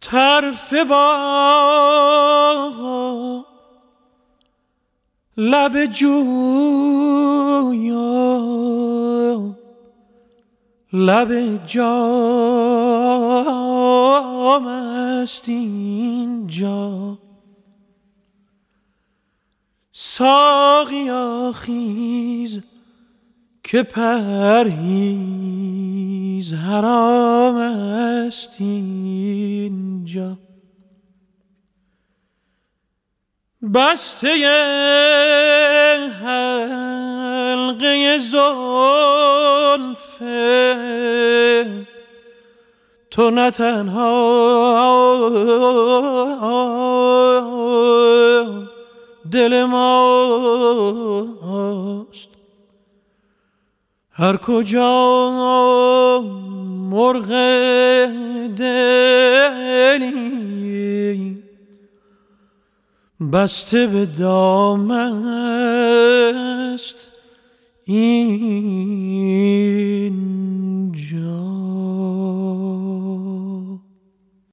طرف باغ لب جویا لب جام است اینجا. ساقیا خیز که پرهیز حرام است اینجا. بسته حلقه زلف تو نه تنها دل ماست، هر کجا مرغ دلی بسته به دام است اینجا.